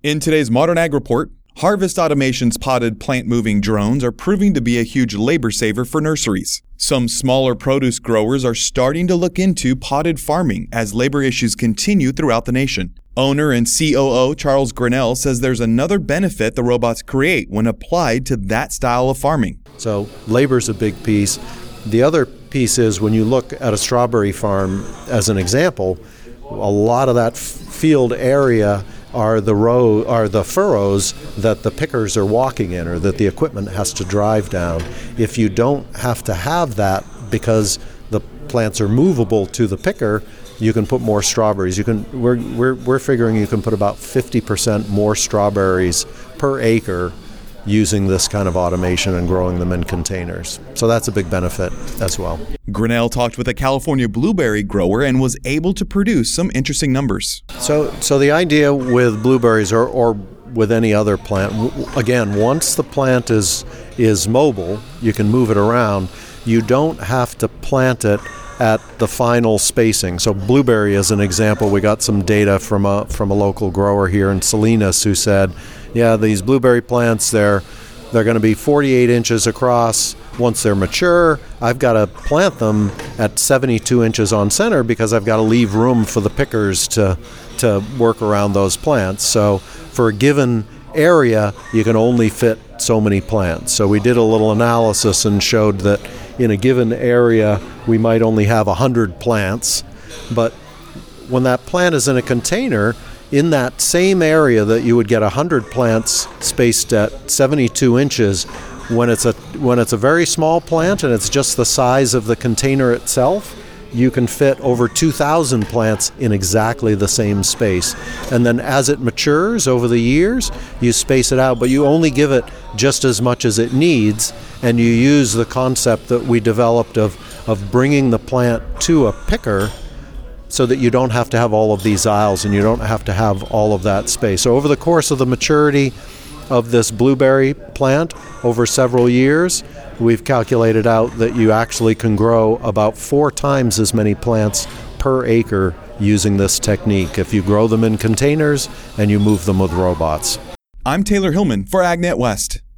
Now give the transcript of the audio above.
In today's Modern Ag Report, Harvest Automation's potted plant-moving drones are proving to be a huge labor saver for nurseries. Some smaller produce growers are starting to look into potted farming as labor issues continue throughout the nation. Owner and COO Charles Grinnell says there's another benefit the robots create when applied to that style of farming. So labor's a big piece. The other piece is when you look at a strawberry farm as an example, a lot of that field area are the furrows that the pickers are walking in or that the equipment has to drive down. If you don't have to have that because the plants are movable to the picker, you can put more strawberries. We're figuring you can put about 50% more strawberries per acre using this kind of automation and growing them in containers. So that's a big benefit as well. Grinnell talked with a California blueberry grower and was able to produce some interesting numbers. So the idea with blueberries or with any other plant, again, once the plant is mobile, you can move it around. You don't have to plant it at the final spacing. So blueberry is an example. We got some data from a local grower here in Salinas who said, yeah, these blueberry plants, they're going to be 48 inches across. Once they're mature, I've got to plant them at 72 inches on center because I've got to leave room for the pickers to work around those plants. So for a given area, you can only fit so many plants. So we did a little analysis and showed that in a given area, we might only have 100 plants. But when that plant is in a container, in that same area that you would get 100 plants spaced at 72 inches, when it's a very small plant and it's just the size of the container itself, you can fit over 2,000 plants in exactly the same space. And then as it matures over the years, you space it out, but you only give it just as much as it needs, and you use the concept that we developed of bringing the plant to a picker so that you don't have to have all of these aisles and you don't have to have all of that space. So over the course of the maturity of this blueberry plant over several years, we've calculated out that you actually can grow about 4 times as many plants per acre using this technique if you grow them in containers and you move them with robots. I'm Taylor Hillman for AgNet West.